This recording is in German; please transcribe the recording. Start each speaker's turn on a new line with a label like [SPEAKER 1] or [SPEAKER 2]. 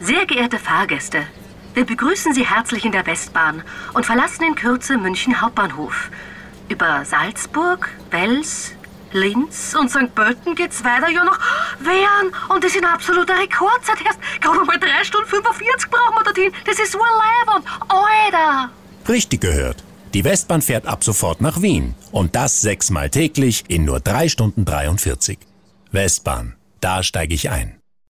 [SPEAKER 1] Sehr geehrte Fahrgäste, wir begrüßen Sie herzlich in der Westbahn und verlassen in Kürze München Hauptbahnhof. Über Salzburg, Wels, Linz und St. Pölten geht's weiter ja nach Wern. Und das in absoluter Rekordzeit. Erst gerade mal 3 Stunden 45 brauchen wir dorthin. Das ist so leibend. Alter!
[SPEAKER 2] Richtig gehört. Die Westbahn fährt ab sofort nach Wien. Und das 6-mal täglich in nur 3 Stunden 43. Westbahn, da steige ich ein.